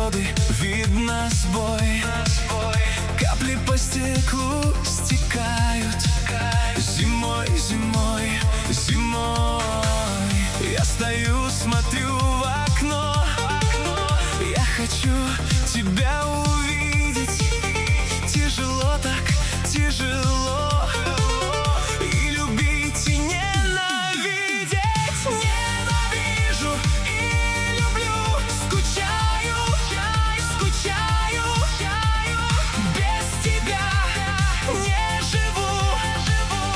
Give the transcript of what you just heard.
природы видно сбой. Капли по стеклу стекают. Зимой, зимой, зимой. Я стою, смотрю в окно. Я хочу тебя увидеть.